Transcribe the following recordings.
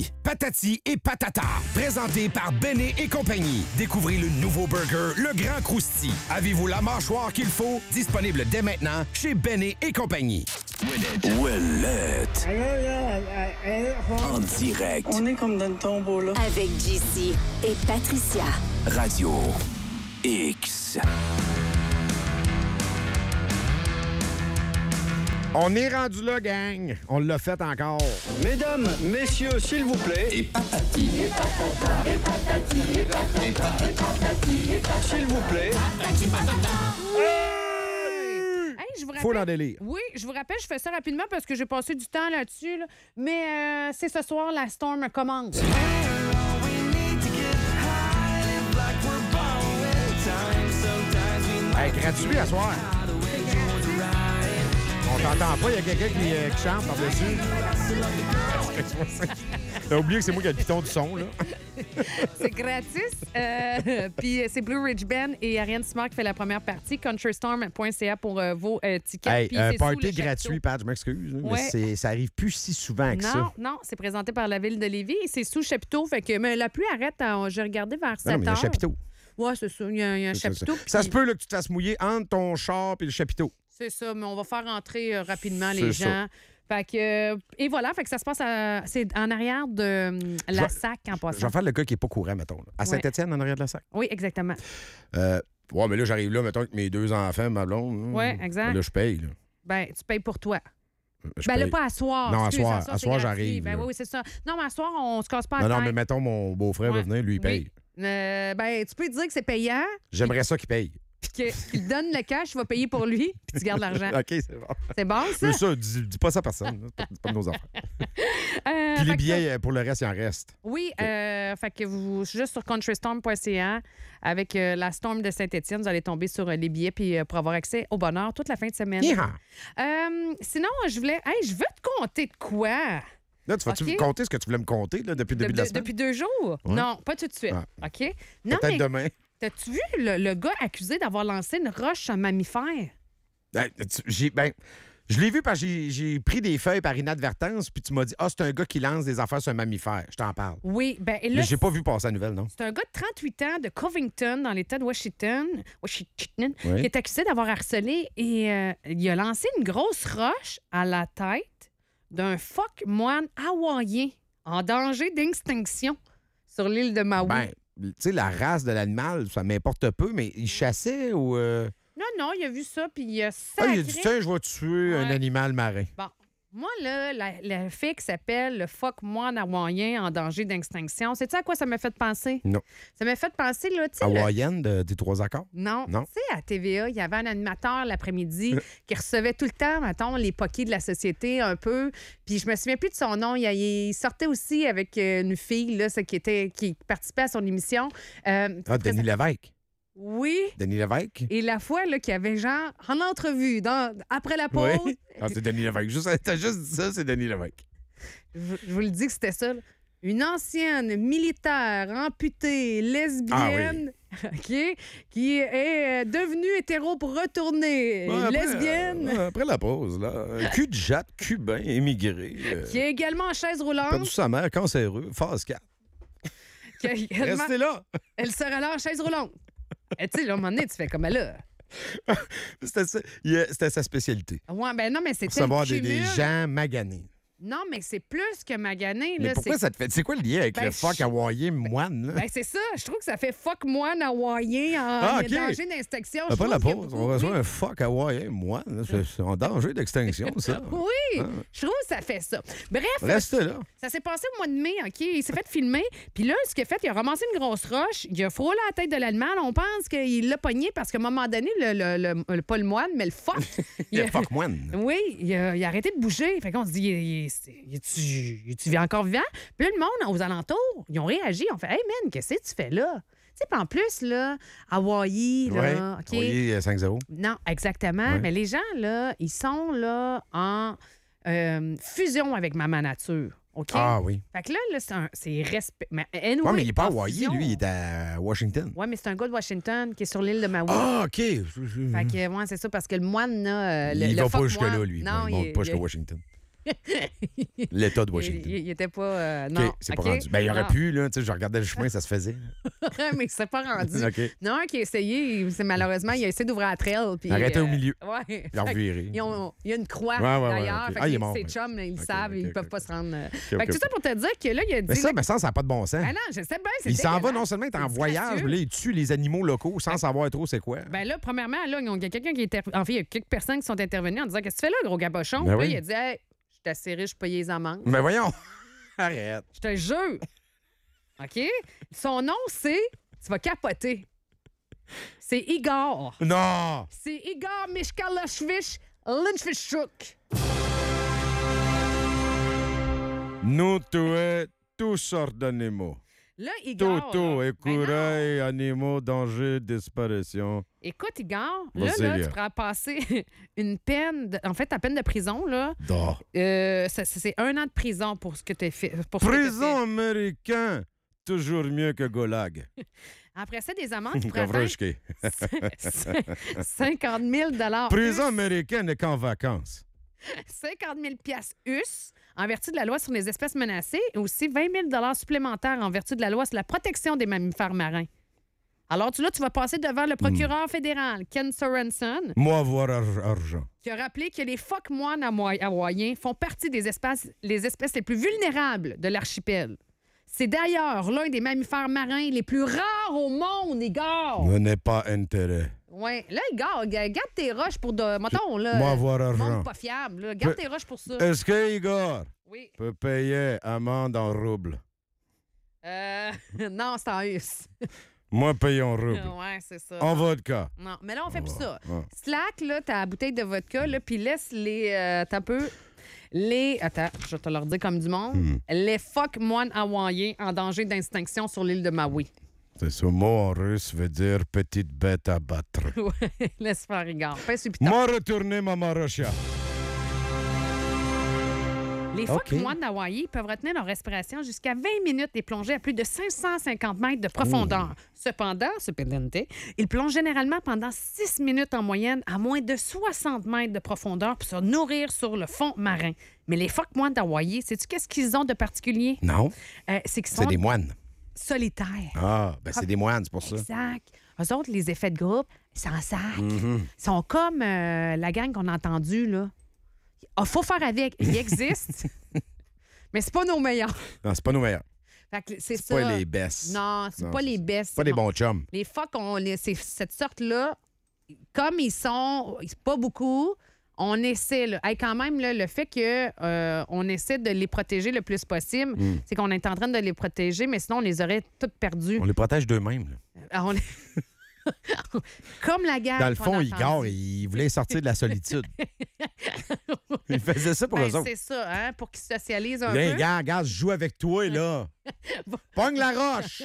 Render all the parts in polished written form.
Patati. Patati et patata. Présenté par Béné et compagnie. Découvrez le nouveau burger, le Grand Crousti. Avez-vous la mâchoire qu'il faut? Disponible dès maintenant chez Béné et compagnie. Ouellette. En direct. On est comme dans le tombeau, là. Avec JC et Patricia. Radio X. On est rendu là, gang. On l'a fait encore. Mesdames, messieurs, s'il vous plaît. Et patati. Et patata. Et patati. Et patata. Et patati. Et patati. S'il vous plaît. Hey, je vous Faut rappelle... l'en délire. Oui, je vous rappelle, je fais ça rapidement parce que j'ai passé du temps là-dessus. Là. Mais c'est ce soir, la Storm commence. Hey, gratuit à soir. On t'entend pas, il y a quelqu'un qui chante par-dessus. T'as oublié que c'est moi qui ai le piton du son, là. C'est gratis. Puis c'est Blue Ridge Band et Ariane Simard qui fait la première partie. Countrystorm.ca pour vos tickets. Hey, Puis c'est sous party le chapiteau. gratuit, Pat, je m'excuse. Ouais. Mais ça arrive plus si souvent que ça. Non, c'est présenté par la ville de Lévis et c'est sous chapiteau. Fait que mais la pluie arrête. J'ai regardé vers 7 Non, mais il y a un heures. chapiteau. Ouais, c'est ça. Il y a un chapiteau. Ça puis- se peut là, que tu te fasses mouiller entre ton char et le chapiteau. C'est ça, mais on va faire entrer rapidement C'est les ça. gens. Fait que, et voilà, fait que ça se passe c'est en arrière de la SAC en Je passant. vais faire le gars qui est pas courant, mettons. Là. À Saint-Étienne, en arrière de la SAC. Oui, exactement. Ouais, mais là, j'arrive là, mettons, avec mes 2 enfants, ma blonde. Ouais, exact. Là, je paye. Là. Ben, tu payes pour toi. Je Ben là, paye. pas à soir. Non, à Excuse, soir. À c'est soir, gratuit. j'arrive, Ben là. oui, c'est ça. Non, mais à soir, on se casse pas la Non, non, tête. mais mettons, mon beau-frère va Ouais. venir, lui, il paye. Oui. Ben, tu peux dire que c'est payant, J'aimerais ça qu'il paye. puis qu'il te donne le cash, tu vas payer pour lui, puis tu gardes l'argent. OK, c'est bon. C'est bon, ça? Mais ça, dis pas ça à personne. là. C'est pas de nos affaires. Puis Fait les que billets, pour le reste, il en reste. Oui, fait que vous juste sur countrystorm.ca avec la Storm de Saint-Étienne, vous allez tomber sur les billets puis pour avoir accès au bonheur toute la fin de semaine. Yeehaw! Sinon, je veux te conter de quoi? Là, tu vas-tu OK. me compter ce que tu voulais me compter là, depuis le début de la semaine? Depuis 2 jours? Ouais. Non, pas tout de suite. Ah. OK? Non, Peut-être mais demain. t'as-tu vu le gars accusé d'avoir lancé une roche sur un mammifère? Je l'ai vu parce que j'ai pris des feuilles par inadvertance, puis tu m'as dit, c'est un gars qui lance des affaires sur un mammifère. Je t'en parle. Oui, ben et Mais là, j'ai pas vu passer la nouvelle, non? c'est un gars de 38 ans de Covington, dans l'État de Washington, Oui. qui est accusé d'avoir harcelé et il a lancé une grosse roche à la tête d'un phoque moine hawaïen en danger d'extinction sur l'île de Maui. Ben, tu sais, la race de l'animal, ça m'importe peu, mais il chassait ou... Non, il a vu ça, puis il a Ah, sacré... il a dit, tiens, je vais tuer un Ouais. animal marin. Bon, moi, là, le fait qui s'appelle le phoque moine hawaïen en danger d'extinction, sais-tu à quoi ça m'a fait penser? Non. Ça m'a fait penser, là, tu sais... le- Hawaïenne des 3 accords? Non. Non. Tu sais, à TVA, il y avait un animateur l'après-midi qui recevait tout le temps, mettons, les poquets de la société un peu. Puis je me souviens plus de son nom. Il sortait aussi avec une fille là, qui participait à son émission. Denis Lévesque. Oui. Denis Lévesque? Et la fois là, qu'il y avait genre en entrevue, après la pause, Oui. C'est Denis Lévesque. T'as juste dit ça, c'est Denis Lévesque. je vous le dis que c'était ça. Là. Une ancienne militaire amputée, lesbienne, OK, qui est devenue hétéro pour retourner lesbienne, Après la pause, là. Cul de jatte, cubain, émigré. qui est également en chaise roulante. Perdu sa mère, cancéreux, phase 4. qui a également- Restez là. Elle sera là en chaise roulante. Et tu sais, là, à un moment donné, tu fais comme elle là. C'était sa spécialité. Ouais, ben non, mais c'était Savoir le des cumul. gens maganés. Non, mais c'est plus que magané. Mais Là, pourquoi ça te fait... C'est quoi le lien avec Ben, le fuck hawaïen moine, là? Ben, c'est ça. Je trouve que ça fait fuck moine hawaïen en OK. danger d'extinction. Je Après la trouve qu'il y a pause, beaucoup- on reçoit un fuck hawaïen moine. là. C'est en danger d'extinction, ça. Oui, je trouve que ça fait ça. Bref, Restez là. ça s'est passé au mois de mai, OK? Il s'est fait filmer. Puis là, ce qu'il a fait, il a ramassé une grosse roche. Il a frôlé la tête de l'animal. On pense qu'il l'a pogné parce qu'à un moment donné, pas le moine, mais le fuck. Le fuck moine. Oui, il a arrêté de bouger. Fait qu'on se dit, tu encore vivant? Puis là, le monde aux alentours, ils ont réagi. On fait, hey man, qu'est-ce que tu fais là? Tu sais, puis en plus, là, Hawaï, là, OK? Oui, 5-0. Non, exactement. Ouais. Mais les gens, là, ils sont là en fusion avec Maman Nature. OK? Ah oui. Fait que là, c'est respect. Mais, anyway, Ouais, mais il n'est pas à en Hawaï, fusion. lui, il est à Washington. Ouais, mais c'est un gars de Washington qui est sur l'île de Maui. Ah, OK. Fait que, ouais, c'est ça, parce que le moine, là, Il va fuck pas jusque-là, moine, lui. Non, il monte pas jusqu'à Washington. L'État de Washington. Il était pas... non. OK, c'est pas rendu. Ben, il aurait Non. pu, là. Tu sais, je regardais le chemin, ça se faisait. Mais c'est pas rendu. OK. Non, un qui a essayé, malheureusement, il a essayé d'ouvrir la trail. Puis, Arrêtez au milieu. Ouais. Il a reviré. Il y a une croix Ouais, d'ailleurs. OK. Fait Ah, il est que mort. ses chums, ils le OK, savent, OK, ils OK, peuvent OK. pas se rendre. OK, Fait que tout ça pour te dire que là, il a dit. Mais ça n'a pas de bon sens. Ah non, je sais bien, c'est Il s'en va dégueulasse. non seulement être en C'est voyage, disgracieux. mais là, il tue les animaux locaux sans savoir trop c'est quoi. Ben là, premièrement, là, il y a quelqu'un qui était. En fait, il y a quelques personnes qui sont intervenues en disant qu'est-ce que tu fais là, gros gabochon? Ben Puis là, oui. il a dit, hey, je suis assez riche, je paye les amendes. Mais voyons. Arrête. Je te jure. OK? Son nom, c'est. Tu vas capoter. C'est Igor. Non! C'est Igor Mishkalashvich Lynchfischuk. Nous tuer toutes sortes d'animaux. Là, Igor. là, écureuils, animaux, danger, disparition. écoute, Igor, Vas-y, là, Léa. tu pourras passer une peine. En fait, ta peine de prison, là, Dors. c'est 1 an de prison pour ce que tu as fait. Pour ce que t'as Prison américain, toujours mieux que Golag. fait. Après ça, des amendes, tu pourrais atteindre Kavrochki. 50 000 Prison américaine n'est qu'en vacances. 50 000 US en vertu de la loi sur les espèces menacées et aussi 20 000 supplémentaires en vertu de la loi sur la protection des mammifères marins. Alors, tu vas passer devant le procureur fédéral, Ken Sorensen, Moi, avoir argent. qui a rappelé que les phoques moines hawaïens font partie des espèces les plus vulnérables de l'archipel. C'est d'ailleurs l'un des mammifères marins les plus rares au monde, Igor. Je n'ai pas intérêt. Ouais. Là, Igor, garde tes roches pour de... Mettons, là... Moi, avoir argent. monde pas fiable, là. Garde tes roches pour ça. Est-ce que Igor Oui. peut payer amende en roubles? Non, c'est en US. Moi, paye en roubles. Ouais, c'est ça. En vodka. Non, mais là, on fait plus ça. ouais. Slack, là, ta bouteille de vodka, là, puis laisse les... t'as peu... Les... Attends, je vais te leur dire comme du monde. Les phoques moines hawaïens en danger d'extinction sur l'île de Maui. C'est ce mot en russe veut dire petite bête à battre. Ouais, laisse faire, Igor. Fais ce piton. Moi, retourner Mama Rocha. Les phoques OK. moines d'Hawaï peuvent retenir leur respiration jusqu'à 20 minutes et plonger à plus de 550 mètres de profondeur. Cependant, ils plongent généralement pendant 6 minutes en moyenne à moins de 60 mètres de profondeur pour se nourrir sur le fond marin. Mais les phoques moines d'Hawaï, sais-tu qu'est-ce qu'ils ont de particulier? Non, C'est qu'ils sont c'est des moines. solitaires. Ah, ben c'est des moines, c'est pour ça. Exact. Eux autres, les effets de groupe, ils s'en sac. Mm-hmm. Ils sont comme la gang qu'on a entendue, là. Il faut faire avec. Ils existent, mais c'est pas nos meilleurs. Non, c'est pas nos meilleurs. Fait que c'est C'est ça. pas les bestes. Non, c'est Non, pas c'est les ça. bestes. Pas des non. bons chums. Les phoques, c'est cette sorte-là, comme ils sont pas beaucoup, on essaie. Là, hey, quand même, là, le fait qu'on essaie de les protéger le plus possible, c'est qu'on est en train de les protéger, mais sinon, on les aurait toutes perdues. On les protège d'eux-mêmes. là. Ah, Comme la guerre. Dans le qu'on fond, a Igor, entendue. il voulait sortir de la solitude. Il faisait ça pour Ben, eux autres. c'est ça, hein, pour qu'ils socialisent un Viens, peu. regarde, je joue avec toi, là. Pogne la roche.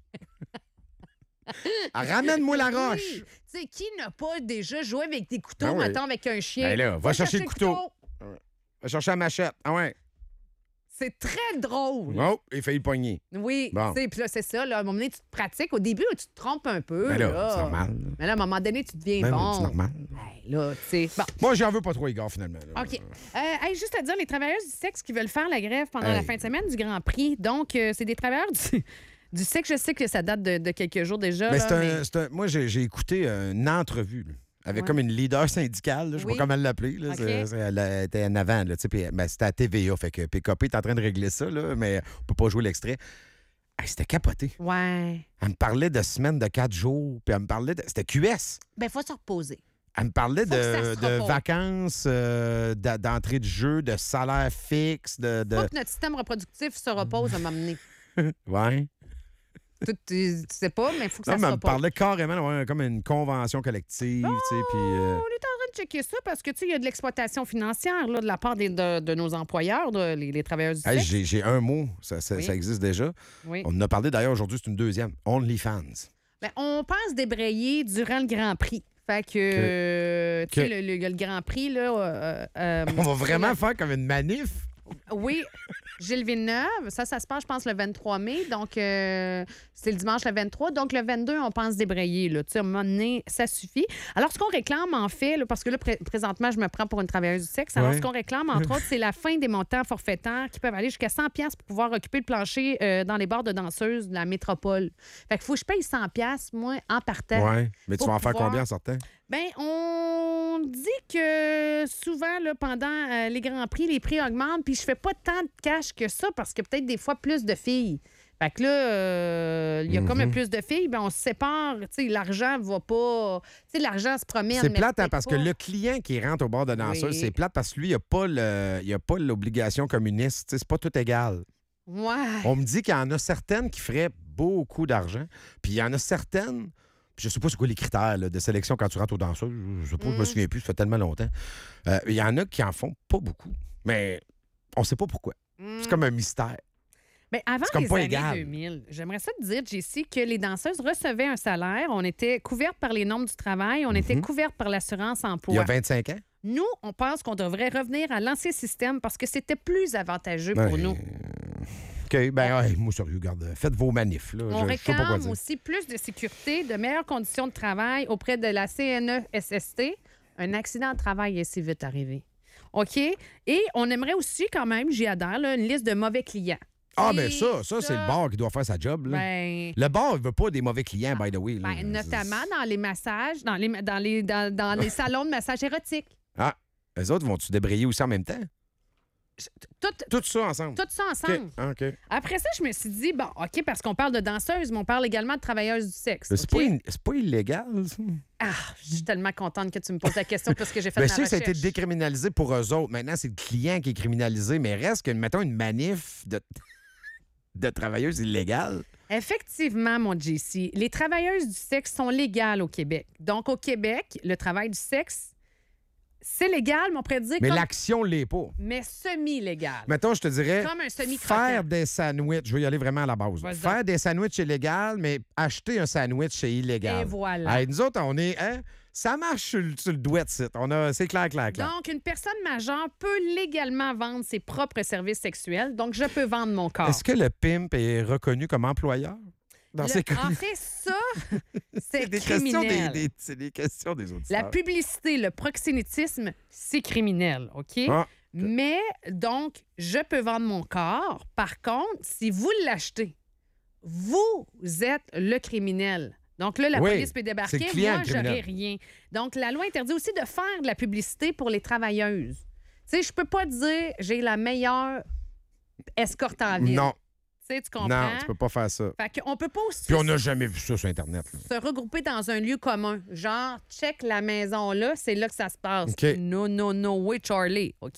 Ah, ramène-moi la roche. Oui. Tu sais, qui n'a pas déjà joué avec des couteaux, Ah oui. mettons, avec un chien? Ben là, va chercher le couteau. couteau. Va chercher la machette. Ah ouais. C'est très drôle. Oh, il fait le pogner. Oui, Bon. tu sais, puis là, c'est ça. Là, à un moment donné, tu te pratiques. Au début, tu te trompes un peu. Ben là, c'est normal. Mais là, à un moment donné, tu deviens Ben, bon. c'est normal. Hey, là, tu sais. Bon, Moi, j'en veux pas trop, Igor, finalement. là. OK. Hey, juste à dire, les travailleurs du sexe qui veulent faire la grève pendant la Hey. fin de semaine du Grand Prix. Donc, c'est des travailleurs du sexe. Je sais que ça date de quelques jours déjà. Mais là, moi, j'ai écouté une entrevue là, avec Ouais. comme une leader syndicale, là, je sais Oui. pas comment l'appeler. là, OK. elle était en avant, là, tu sais, puis, ben, c'était à TVA, fait que PKP est en train de régler ça, là, mais on peut pas jouer l'extrait. Hey, c'était capoté. Ouais. Elle me parlait de semaines de 4 jours, puis elle me parlait de... C'était QS. Ben, faut se reposer. Elle me parlait Faut que ça se de repose. vacances, d'entrée de jeu, de salaire fixe, de... Faut que notre système reproductif se repose à m'amener. Ouais. Tu sais pas, mais il faut que Non, ça mais se elle me repose. parlait carrément d'avoir comme une convention collective, tu sais, puis... On est en train de checker ça parce que, tu sais, il y a de l'exploitation financière là, de la part de nos employeurs, les travailleurs du Hey, sexe. j'ai un mot, ça Oui. existe déjà. Oui. On en a parlé d'ailleurs aujourd'hui, c'est une deuxième. OnlyFans. Ben, on pense débrayer durant le Grand Prix. Fait que, tu sais, le Grand Prix, là... On va vraiment faire comme une manif. Oui, Gilles Villeneuve. Ça se passe, je pense, le 23 mai. Donc, c'est le dimanche le 23. Donc, le 22, on pense débrayer. Là. Tu sais, à un moment donné, ça suffit. Alors, ce qu'on réclame, en fait, là, parce que là, présentement, je me prends pour une travailleuse du sexe. Alors, ce qu'on réclame, entre autres, c'est la fin des montants forfaitaires qui peuvent aller jusqu'à 100$ pour pouvoir occuper le plancher dans les bars de danseuses de la métropole. Fait qu'il faut que je paye 100$, moi, en partant. Oui, mais tu vas en faire combien en sortant? Bien, on dit que souvent, là, pendant les Grands Prix, les prix augmentent, puis je fais pas tant de cash que ça parce que peut-être des fois plus de filles. Fait que là, il y a comme plus de filles, bien, on se sépare. Tu sais, l'argent va pas. Tu sais, l'argent se promène. C'est mais plate, hein, peut-être parce pas. que le client qui rentre au bar de danseuse, c'est plate parce que lui, il a pas l'obligation communiste. Tu sais, c'est pas tout égal. Ouais. On me dit qu'il y en a certaines qui feraient beaucoup d'argent, puis il y en a certaines. Je sais pas c'est quoi les critères là, de sélection quand tu rentres aux danseuses. Je sais pas, je me souviens plus, ça fait tellement longtemps. Il y en a qui en font pas beaucoup, mais on sait pas pourquoi. C'est comme un mystère. Bien, avant C'est comme les pas années égal. 2000, j'aimerais ça te dire, Jessie, que les danseuses recevaient un salaire. On était couvertes par les normes du travail. On était couvertes par l'assurance emploi. Il y a 25 ans? Nous, on pense qu'on devrait revenir à l'ancien système parce que c'était plus avantageux pour nous. OK, ben ouais, moi, sérieux, regarde, faites vos manifs. Là. On Je sais pas quoi réclame dire. aussi plus de sécurité, de meilleures conditions de travail auprès de la CNESST. Un accident de travail est si vite arrivé. OK? Et on aimerait aussi, quand même, j'y adhère, là, une liste de mauvais clients. Ah, Et mais ça, c'est le bar qui doit faire sa job. Là. Ben, Le bar, il veut pas des mauvais clients, by the way. Là. ben, notamment dans les massages, dans les salons de massage érotique. Ah, eux autres, vont-tu débrayer aussi en même temps? Tout Tout ça ensemble? ça ensemble. OK. Ah, OK. Après ça, je me suis dit, bon, OK, parce qu'on parle de danseuses, mais on parle également de travailleuses du sexe. Mais c'est OK? c'est pas illégal, ça? Ah, je suis tellement contente que tu me poses la question parce que j'ai fait Bien ma sûr, ça a été recherche. décriminalisé pour eux autres. Maintenant, c'est le client qui est criminalisé, mais reste que, mettons, une manif de travailleuses illégales. Effectivement, mon JC, les travailleuses du sexe sont légales au Québec. Donc, au Québec, le travail du sexe, c'est légal, mais on pourrait dire Mais comme... l'action l'est pas. mais semi-légal. Mettons, je te dirais, Comme un semi-croquant. faire des sandwichs, je vais y aller vraiment à la base. Vas-y. Faire des sandwichs, c'est légal, mais acheter un sandwich, c'est illégal. Et voilà. Hey, nous autres, on est... Hein, ça marche sur le doigt de site. C'est clair. Donc, une personne majeure peut légalement vendre ses propres services sexuels. Donc, je peux vendre mon corps. Est-ce que le pimp est reconnu comme employeur? Dans ces cas En fait, ça, c'est des questions criminel. c'est des questions des auditeurs. La publicité, le proxénétisme, c'est criminel, OK? Ah, Mais, donc, je peux vendre mon corps. Par contre, si vous l'achetez, vous êtes le criminel. Donc là, la Oui, police peut c'est débarquer, le client moi, le criminel. j'aurais rien. Donc, la loi interdit aussi de faire de la publicité pour les travailleuses. Tu sais, je peux pas dire j'ai la meilleure escorte en ville. non, Tu sais, tu comprends? non, tu peux pas faire ça. Fait qu'on peut pas aussi Puis on n'a jamais vu ça sur Internet. là. se regrouper dans un lieu commun. Genre, check la maison là, c'est là que ça se passe. OK. No way, Charlie, OK?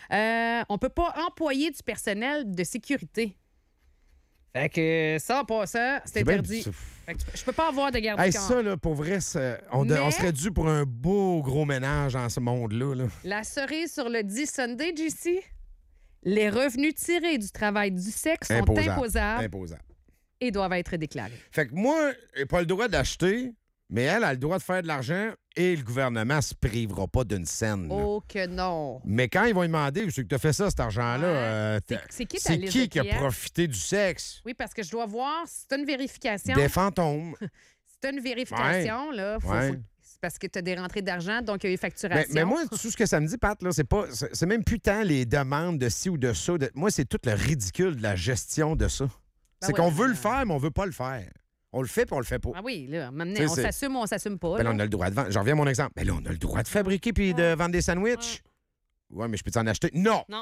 On peut pas employer du personnel de sécurité. Fait que ça, en passant, c'est bien- interdit. Fait que je peux pas avoir de garde Hey, du corps. ça, là, pour vrai, on Mais- serait dû pour un beau gros ménage dans ce monde-là. Là. La cerise sur le 10 Sunday, JC, les revenus tirés du travail du sexe sont imposables Imposable. et doivent être déclarés. Fait que moi, j'ai pas le droit d'acheter, mais elle a le droit de faire de l'argent et le gouvernement se privera pas d'une scène. là. Oh que non! Mais quand ils vont lui demander, c'est que tu as fait ça, cet argent-là, Ouais. C'est qui ta c'est liste qui de qui a clients? profité du sexe? Oui, parce que je dois voir, c'est une vérification. Des fantômes. C'est une vérification, là. Ouais. C'est parce que tu as des rentrées d'argent, donc il y a eu Mais, facturation. mais moi, tout ce que ça me dit, Pat, là, c'est même plus tant les demandes de ci ou de ça. Moi, c'est tout le ridicule de la gestion de ça. C'est ouais, qu'on veut ben, le faire, mais on veut pas le faire. On le fait, puis on le fait pas. Ah oui, là, maintenant, Tu sais, on c'est- s'assume ou on s'assume pas. Ben là, là. on a le droit de vendre. J'en reviens à mon exemple. Ben là, on a le droit de fabriquer puis de vendre des sandwichs. Ouais, mais je peux t'en acheter? Non! Non.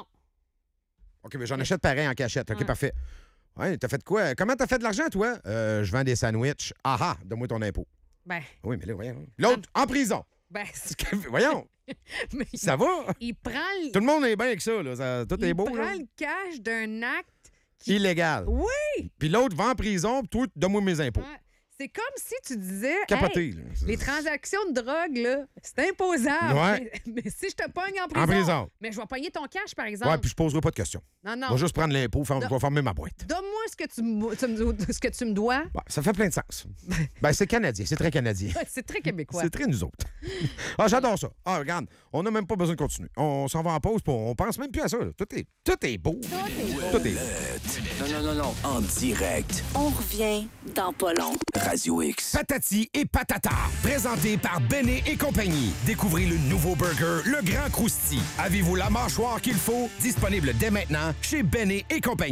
OK, mais j'en achète pareil en cachette. OK, Ouais. parfait. Ouais, t'as fait quoi? Comment t'as fait de l'argent, toi? Je vends des sandwichs. Ah ah, donne-moi ton impôt. Ben, Oui, mais là, voyons. L'autre, en prison. ben Voyons, mais ça va? il prend, Tout le monde est bien avec ça, là. Tout est il beau, prend là. le cash d'un acte. Illégal. Oui! Puis l'autre va en prison, puis toi, donne-moi mes impôts. Ouais. C'est comme si tu disais, Capoté, hey, là. les transactions de drogue, là, c'est imposable. Ouais. Mais si je te pogne en prison, mais je vais pogner ton cash, par exemple. Ouais, puis je poserai pas de questions. Non. Je vais juste prendre l'impôt, je vais fermer ma boîte. Donne-moi ce que tu me dois. Ouais, ça fait plein de sens. Ben, c'est canadien, c'est très canadien. C'est très québécois. C'est très nous autres. Ah, j'adore ça. Ah, regarde, on n'a même pas besoin de continuer. On s'en va en pause, puis on pense même plus à ça. Là. Tout est beau. Tout est beau. Non. En direct. On revient dans pas long. Radio X. Patati et Patata, présenté par Béné et compagnie. Découvrez le nouveau burger, le Grand Crousty. Avez-vous la mâchoire qu'il faut? Disponible dès maintenant chez Béné et compagnie.